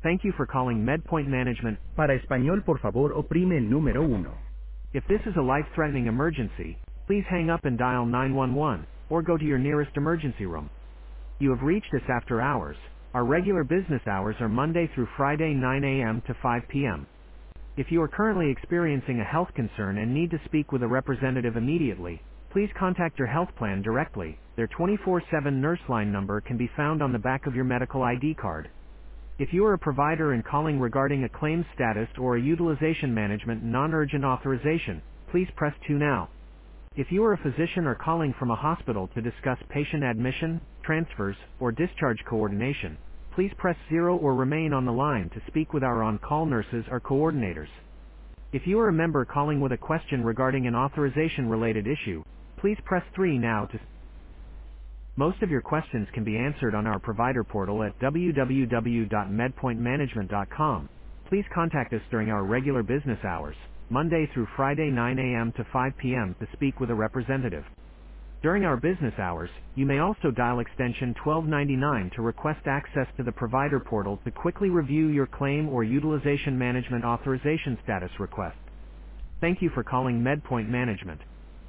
Thank you for calling MedPoint Management. Para español, por favor, oprime el número uno. If this is a life-threatening emergency, please hang up and dial 911, or go to your nearest emergency room. You have reached us after hours. Our regular business hours are Monday through Friday 9 a.m. to 5 p.m. If you are currently experiencing a health concern and need to speak with a representative immediately, please contact your health plan directly. Their 24/7 nurse line number can be found on the back of your medical ID card. If you are a provider and calling regarding a claim status or a utilization management non-urgent authorization, please press 2 now. If you are a physician or calling from a hospital to discuss patient admission, transfers, or discharge coordination, please press 0 or remain on the line to speak with our on-call nurses or coordinators. If you are a member calling with a question regarding an authorization-related issue, please press 3 now to. Most of your questions can be answered on our provider portal at www.medpointmanagement.com. Please contact us during our regular business hours, Monday through Friday 9 a.m. to 5 p.m. to speak with a representative. During our business hours, you may also dial extension 1299 to request access to the provider portal to quickly review your claim or utilization management authorization status request. Thank you for calling MedPoint Management.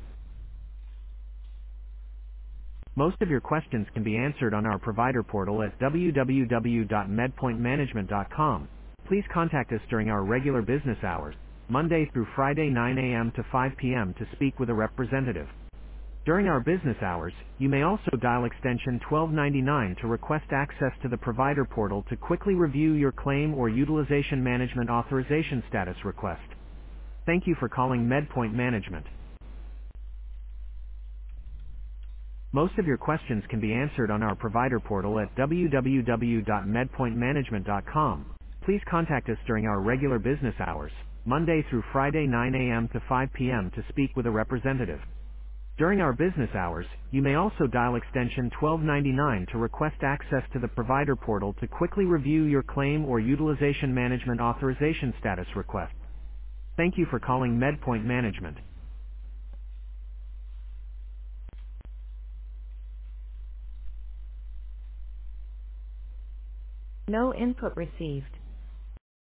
Most of your questions can be answered on our provider portal at www.medpointmanagement.com. Please contact us during our regular business hours, Monday through Friday 9 a.m. to 5 p.m. to speak with a representative. During our business hours, you may also dial extension 1299 to request access to the provider portal to quickly review your claim or utilization management authorization status request. Thank you for calling MedPoint Management. Most of your questions can be answered on our provider portal at www.medpointmanagement.com. Please contact us during our regular business hours, Monday through Friday 9 a.m. to 5 p.m. to speak with a representative. During our business hours, you may also dial extension 1299 to request access to the provider portal to quickly review your claim or utilization management authorization status request. Thank you for calling MedPoint Management. No input received.